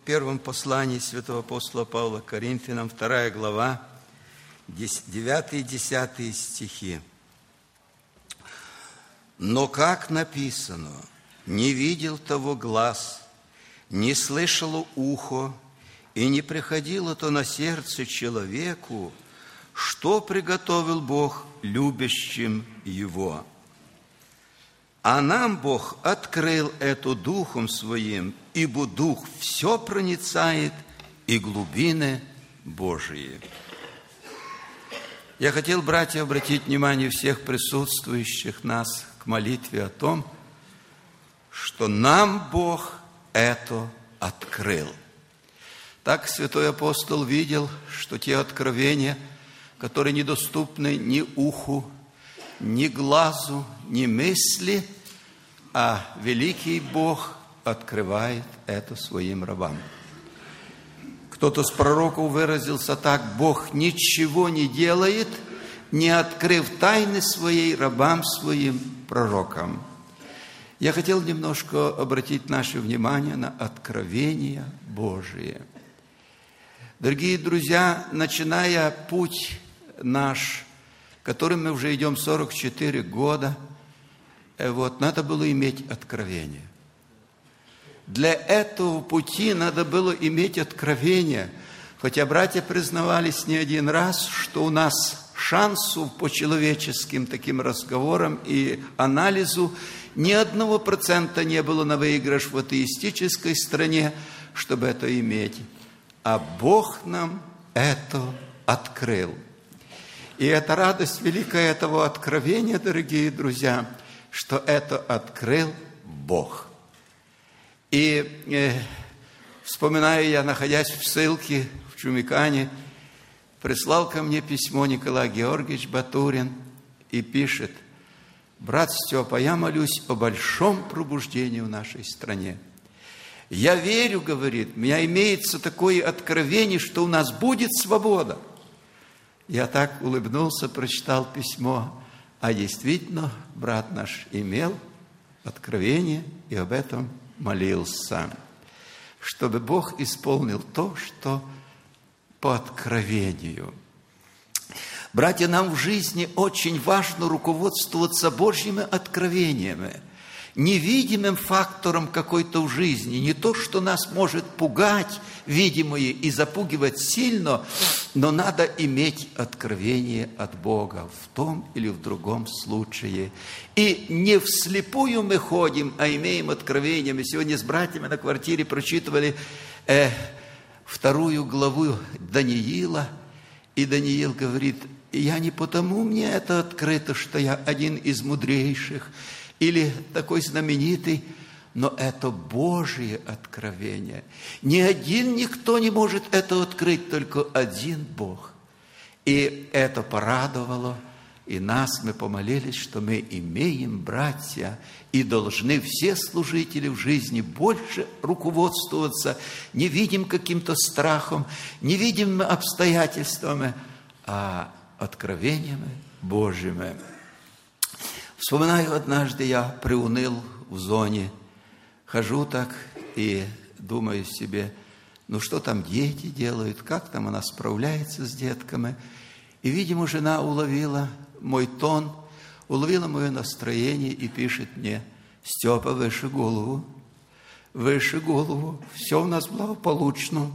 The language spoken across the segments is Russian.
первом послании святого апостола Павла к Коринфянам, 2 глава, 9 и 10 стихи. «Но как написано, не видел того глаз, не слышало ухо, и не приходило то на сердце человеку, что приготовил Бог любящим Его. А нам Бог открыл это Духом Своим, ибо Дух все проницает и глубины Божии». Я хотел, братья, обратить внимание всех присутствующих нас к молитве о том, что нам Бог это открыл. Так святой апостол видел, что те откровения, которые недоступны ни уху, ни глазу, ни мысли, а великий Бог открывает это своим рабам. Кто-то с пророков выразился так: Бог ничего не делает, не открыв тайны своей рабам своим пророкам. Я хотел немножко обратить наше внимание на откровения Божие. Дорогие друзья, начиная путь наш, которым мы уже идем 44 года, надо было иметь откровение. Для этого пути надо было иметь откровение, хотя братья признавались не один раз, что у нас шансов по человеческим таким разговорам и анализу ни 1% не было на выигрыш в атеистической стране, чтобы это иметь. А Бог нам это открыл. И это радость великая этого откровения, дорогие друзья, что это открыл Бог. И вспоминаю я, находясь в ссылке в Чумикане, прислал ко мне письмо Николай Георгиевич Батурин и пишет: «Брат Степа, я молюсь о большом пробуждении в нашей стране. Я верю, — говорит, — у меня имеется такое откровение, что у нас будет свобода». Я так улыбнулся, прочитал письмо, а действительно брат наш имел откровение и об этом молился, чтобы Бог исполнил то, что по откровению. Братья, нам в жизни очень важно руководствоваться Божьими откровениями, невидимым фактором какой-то в жизни, не то, что нас может пугать, видимое, и запугивать сильно, но надо иметь откровение от Бога в том или в другом случае. И не вслепую мы ходим, а имеем откровение. Мы сегодня с братьями на квартире прочитывали 2 главу Даниила, и Даниил говорит: «Я не потому мне это открыто, что я один из мудрейших или такой знаменитый, но это Божие откровение. Никто не может это открыть, только один Бог». И это порадовало и нас. Мы помолились, что мы имеем, братья, и должны все служители в жизни больше руководствоваться невидимым каким-то страхом, невидимыми обстоятельствами, а откровениями Божьими. Вспоминаю, однажды я приуныл в зоне, хожу так и думаю себе: ну что там дети делают, как там она справляется с детками. И, видимо, жена уловила мой тон, уловила мое настроение и пишет мне: «Степа, выше голову, все у нас благополучно.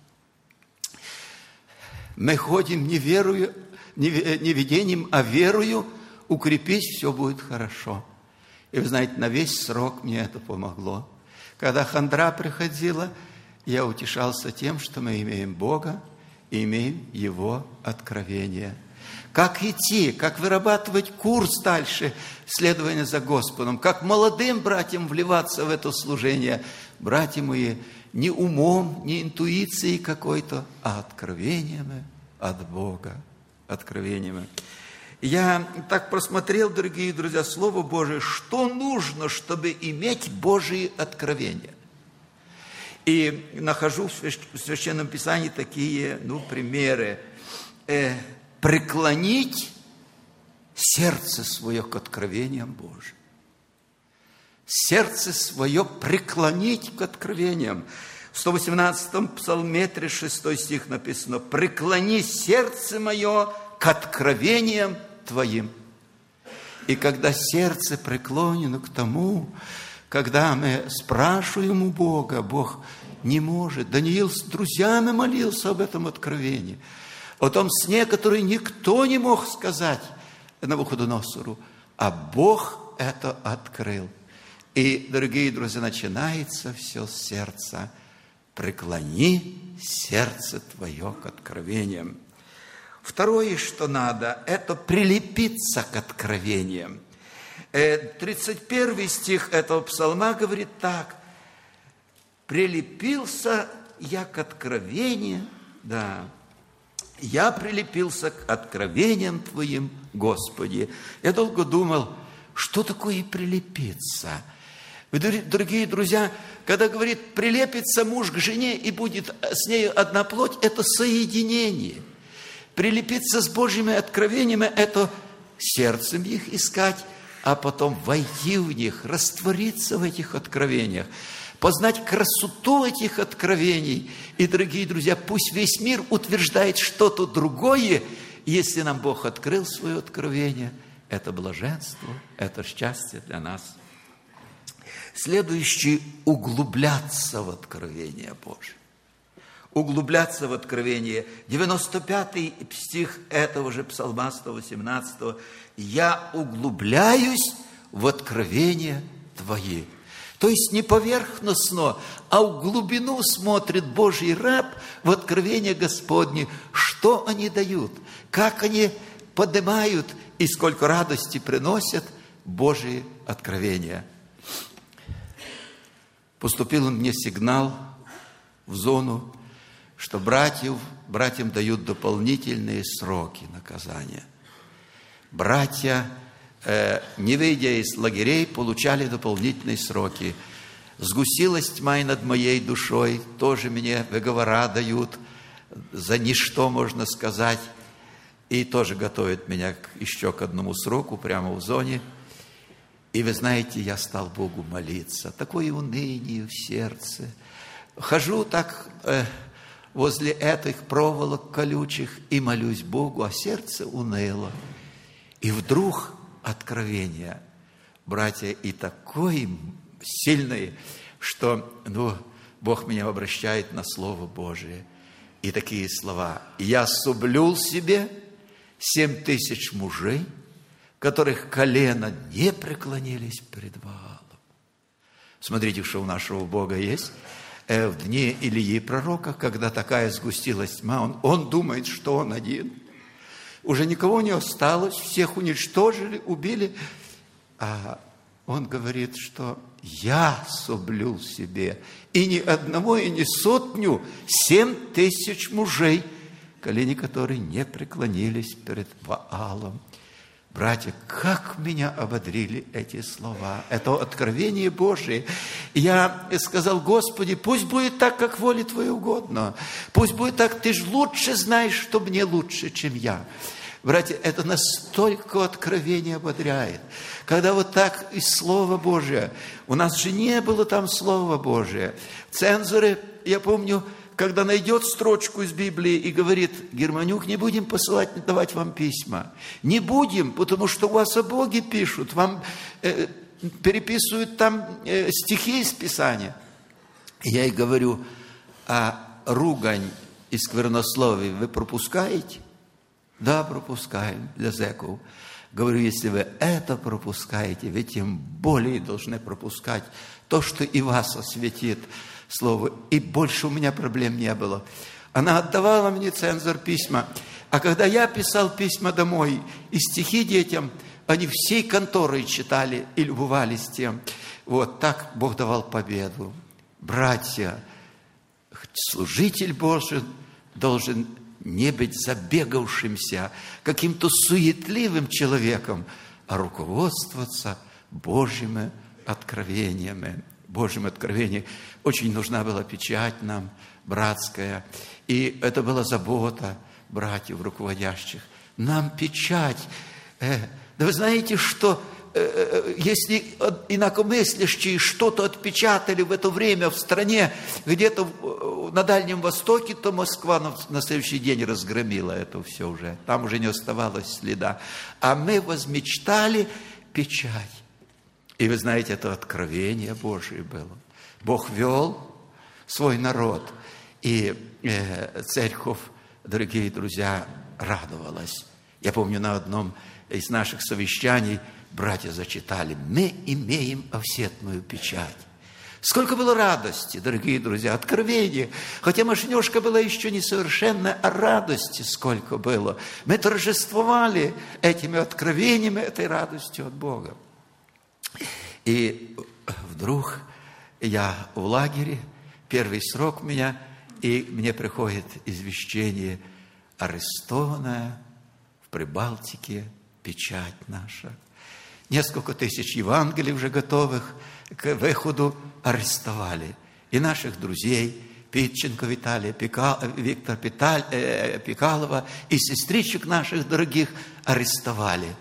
Мы ходим не видением, а верою, укрепись, все будет хорошо». И вы знаете, на весь срок мне это помогло. Когда хандра приходила, я утешался тем, что мы имеем Бога и имеем Его откровение. Как идти, как вырабатывать курс дальше следования за Господом, как молодым братьям вливаться в это служение. Братья мои, не умом, не интуицией какой-то, а откровениями от Бога. Откровениями. Я так просмотрел, дорогие друзья, Слово Божие, что нужно, чтобы иметь Божие откровения. И нахожу в Священном Писании такие, примеры. Преклонить сердце свое к откровениям Божьим. Сердце свое преклонить к откровениям. В 118-м псалме, 36 стих написано: «Преклони сердце мое к откровениям Твоим». И когда сердце преклонено к тому, когда мы спрашиваем у Бога, Бог не может. Даниил с друзьями молился об этом откровении, о том сне, который никто не мог сказать Навуходоносору, а Бог это открыл. И, дорогие друзья, начинается все с сердца. Преклони сердце твое к откровениям. Второе, что надо, это прилепиться к откровениям. 31 стих этого псалма говорит так: «Прилепился я к откровениям, да, я прилепился к откровениям Твоим, Господи». Я долго думал, что такое прилепиться. Вы, дорогие друзья, когда говорит прилепится муж к жене и будет с нею одна плоть, это соединение. Прилепиться с Божьими откровениями – это сердцем их искать, а потом войти в них, раствориться в этих откровениях, познать красоту этих откровений. И, дорогие друзья, пусть весь мир утверждает что-то другое, если нам Бог открыл свое откровение. Это блаженство, это счастье для нас. Следующее – углубляться в откровение Божие. Углубляться в откровение. 95-й стих этого же псалма 118. «Я углубляюсь в откровение Твои». То есть не поверхностно, а в глубину смотрит Божий раб в откровение Господне. Что они дают, как они поднимают и сколько радости приносят Божие откровения. Поступил мне сигнал в зону, что братьям дают дополнительные сроки наказания. Братья, не выйдя из лагерей, получали дополнительные сроки. Сгустилась тьма и над моей душой, тоже мне выговора дают, за ничто, можно сказать, и тоже готовят меня еще к одному сроку прямо в зоне. И вы знаете, я стал Богу молиться. Такое уныние в сердце. Хожу так возле этих проволок колючих и молюсь Богу, а сердце уныло. И вдруг откровение, братья, и такое сильное, что Бог меня обращает на Слово Божие. И такие слова: «Я соблюл себе 7000 мужей, которых колено не преклонились пред Ваалом». Смотрите, что у нашего Бога есть. В дни Илии пророка, когда такая сгустилась тьма, он думает, что он один. Уже никого не осталось, всех уничтожили, убили. А он говорит, что «я соблюл себе и ни одного, и ни 100, 7000 мужей, колени которые не преклонились перед Ваалом». Братья, как меня ободрили эти слова. Это откровение Божие. Я сказал: Господи, пусть будет так, как воле Твоей угодно. Пусть будет так, Ты же лучше знаешь, что мне лучше, чем я. Братья, это настолько откровение ободряет. Когда вот так из Слова Божия, у нас же не было там Слова Божия. Цензоры, я помню, когда найдет строчку из Библии и говорит: Германюк, не будем посылать, давать вам письма. Не будем, потому что у вас о Боге пишут, вам переписывают там стихи из Писания. Я ей говорю: а ругань и сквернословие вы пропускаете? Да, пропускаем для зэков. Говорю, если вы это пропускаете, вы тем более должны пропускать то, что и вас осветит Слово. И больше у меня проблем не было. Она отдавала мне, цензор, письма. А когда я писал письма домой и стихи детям, они всей конторой читали и любовались тем. Вот так Бог давал победу. Братья, служитель Божий должен не быть забегавшимся, каким-то суетливым человеком, а руководствоваться Божьими откровениями. Божьим откровением. Очень нужна была печать нам, братская. И это была забота братьев руководящих. Нам печать. Да вы знаете, что если инакомыслящие что-то отпечатали в это время в стране, где-то на Дальнем Востоке, то Москва на следующий день разгромила это все уже. Там уже не оставалось следа. А мы возмечтали печать. И вы знаете, это откровение Божие было. Бог вел свой народ. И церковь, дорогие друзья, радовалась. Я помню, на одном из наших совещаний братья зачитали: «Мы имеем овсетную печать». Сколько было радости, дорогие друзья, откровения. Хотя машинёшка была еще несовершенная, а радости сколько было. Мы торжествовали этими откровениями, этой радостью от Бога. И вдруг я в лагере, первый срок у меня, и мне приходит извещение: арестованная в Прибалтике печать наша. Несколько тысяч Евангелий уже готовых к выходу арестовали. И наших друзей, Питченко Виталия, Виктора Пикалова, и сестричек наших дорогих арестовали.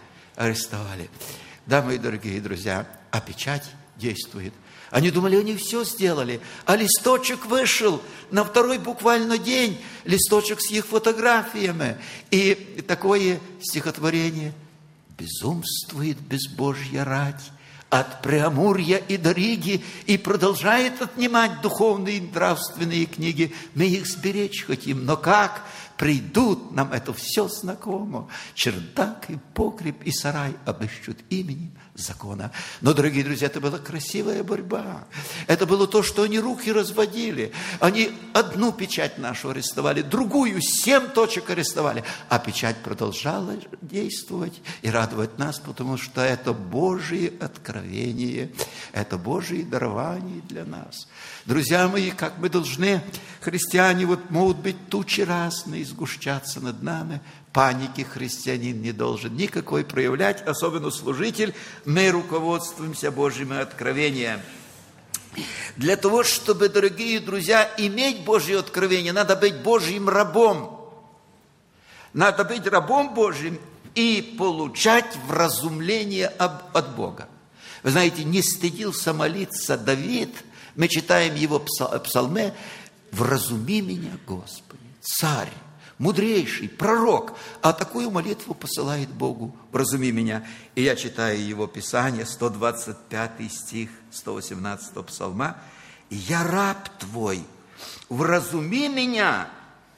Да, мои дорогие друзья, а печать действует. Они думали, они все сделали, а листочек вышел на второй буквально день, листочек с их фотографиями. И такое стихотворение: «Безумствует безбожья рать от Преамурья и до Риги и продолжает отнимать духовные и нравственные книги. Мы их сберечь хотим, но как? Придут, нам это все знакомо. Чердак и погреб и сарай обыщут именем закона». Но, дорогие друзья, это была красивая борьба. Это было то, что они руки разводили. Они одну печать нашу арестовали, другую 7 точек арестовали. А печать продолжала действовать и радовать нас, потому что это Божие откровение, это Божие дарование для нас. Друзья мои, как мы должны, христиане, вот могут быть тучи разные сгущаться над нами. Паники христианин не должен никакой проявлять, особенно служитель. Мы руководствуемся Божьими откровениями. Для того, чтобы, дорогие друзья, иметь Божье откровение, надо быть Божьим рабом. Надо быть рабом Божьим и получать вразумление от Бога. Вы знаете, не стыдился молиться Давид. Мы читаем его псалме: «Вразуми меня, Господи». Царь, мудрейший, пророк, а такую молитву посылает Богу: «Вразуми меня». И я читаю его Писание, 125 стих 118 псалма: «Я раб Твой, вразуми меня,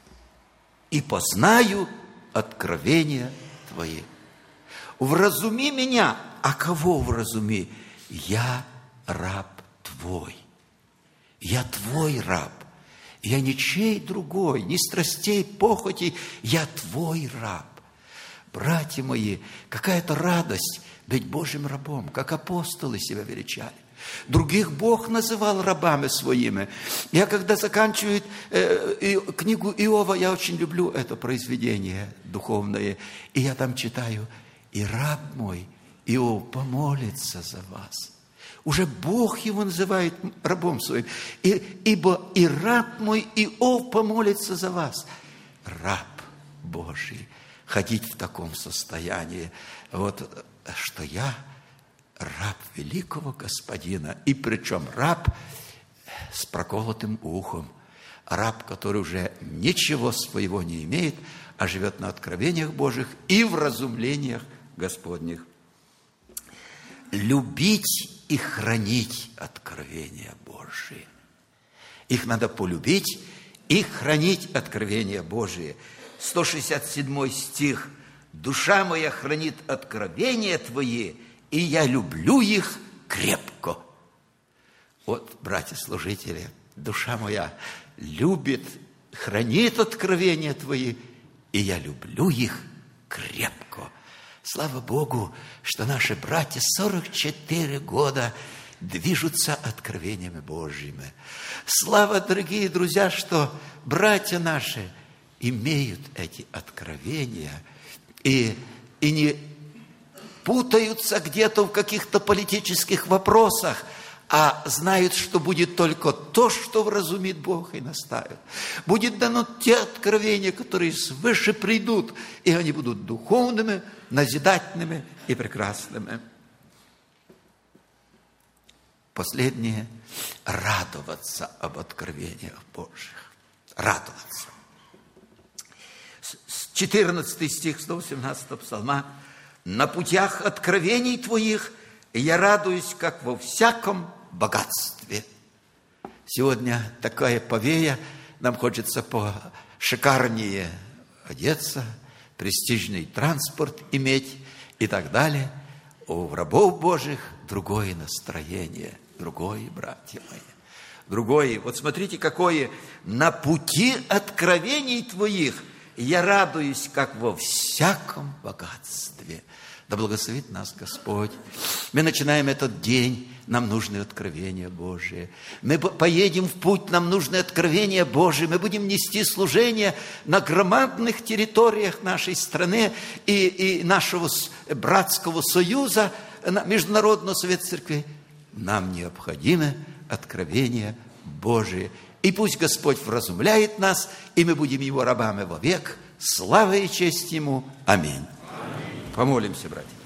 и познаю откровения Твои». Вразуми меня. А кого вразуми? Я раб Твой. Я Твой раб. Я ничей другой, ни страстей, похотей. Я Твой раб. Братья мои, какая-то радость быть Божьим рабом, как апостолы себя величали. Других Бог называл рабами своими. Я когда заканчиваю книгу Иова, я очень люблю это произведение духовное. И я там читаю: «И раб мой Иов помолится за вас». Уже Бог его называет рабом своим. «Ибо и раб мой Иов помолится за вас». Раб Божий. Ходить в таком состоянии. Вот, что я раб великого Господина. И причем раб с проколотым ухом. Раб, который уже ничего своего не имеет, а живет на откровениях Божьих и в разумлениях Господних. Любить и хранить откровения Божие. Их надо полюбить и хранить откровения Божие. 167 стих: «Душа моя хранит откровения Твои, и я люблю их крепко». Вот, братья-служители, душа моя любит, хранит откровения Твои, и я люблю их крепко. Слава Богу, что наши братья 44 года движутся откровениями Божьими. Слава, дорогие друзья, что братья наши имеют эти откровения и не путаются где-то в каких-то политических вопросах, а знают, что будет только то, что вразумит Бог и наставит. Будет дано те откровения, которые свыше придут, и они будут духовными, назидательными и прекрасными. Последнее – радоваться об откровениях Божьих. Радоваться. 14 стих 118 псалма. «На путях откровений Твоих я радуюсь, как во всяком богатстве». Сегодня такая повея, нам хочется пошикарнее одеться, престижный транспорт иметь и так далее. У рабов Божьих другое настроение, другое, братья мои, другое. Вот смотрите, какое: «На пути откровений Твоих я радуюсь, как во всяком богатстве». Да благословит нас Господь. Мы начинаем этот день, нам нужны откровения Божие. Мы поедем в путь, нам нужны откровения Божие. Мы будем нести служение на громадных территориях нашей страны и нашего братского союза, Международного совета церкви. Нам необходимы откровения Божие. И пусть Господь вразумляет нас, и мы будем Его рабами вовек. Слава и честь Ему. Аминь. Помолимся, братья.